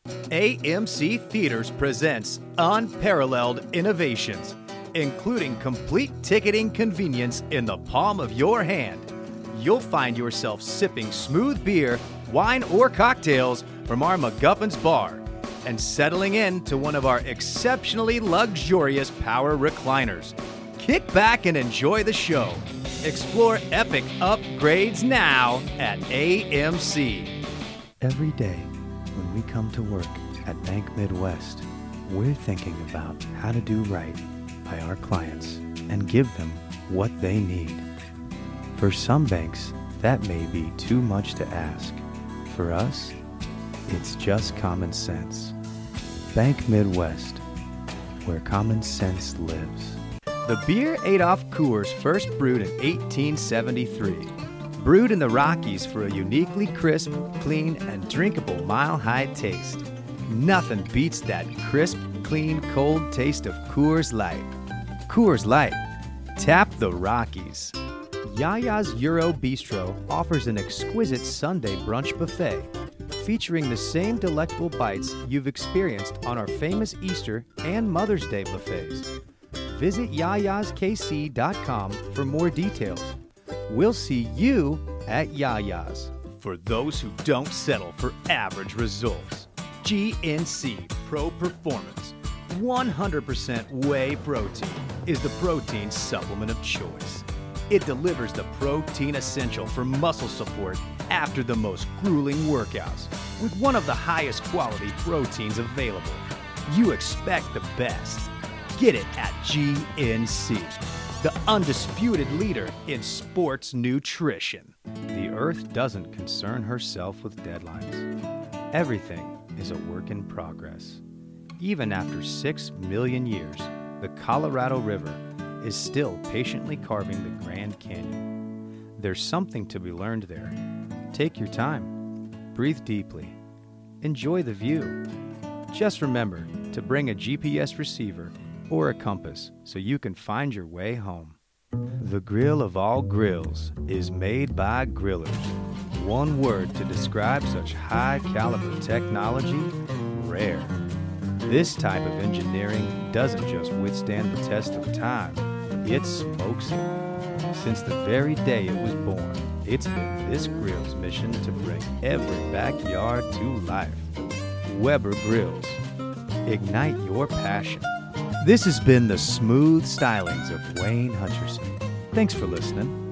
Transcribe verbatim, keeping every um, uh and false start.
A M C Theaters presents unparalleled innovations, including complete ticketing convenience in the palm of your hand. You'll find yourself sipping smooth beer, wine, or cocktails from our McGuffin's Bar and settling into one of our exceptionally luxurious power recliners. Kick back and enjoy the show. Explore epic upgrades now at A M C. Every day when we come to work at Bank Midwest, we're thinking about how to do right by our clients and give them what they need. For some banks, that may be too much to ask. For us, it's just common sense. Bank Midwest, where common sense lives. The beer Adolf Coors first brewed in eighteen seventy-three. Brewed in the Rockies for a uniquely crisp, clean, and drinkable mile-high taste. Nothing beats that crisp, clean, cold taste of Coors Light. Coors Light. Tap the Rockies. Yaya's Euro Bistro offers an exquisite Sunday brunch buffet featuring the same delectable bites you've experienced on our famous Easter and Mother's Day buffets. Visit yayas k c dot com for more details. We'll see you at Yaya's. For those who don't settle for average results, G N C Pro Performance one hundred percent whey protein is the protein supplement of choice. It delivers the protein essential for muscle support after the most grueling workouts with one of the highest quality proteins available. You expect the best. Get it at G N C, the undisputed leader in sports nutrition. The Earth doesn't concern herself with deadlines. Everything is a work in progress. Even after six million years, the Colorado River is still patiently carving the Grand Canyon. There's something to be learned there. Take your time. Breathe deeply. Enjoy the view. Just remember to bring a G P S receiver or a compass so you can find your way home. The grill of all grills is made by grillers. One word to describe such high caliber technology: rare. This type of engineering doesn't just withstand the test of time, it smokes it. Since the very day it was born, it's been this grill's mission to bring every backyard to life. Weber Grills. Ignite your passion. This has been the smooth stylings of Wayne Hutcherson. Thanks for listening.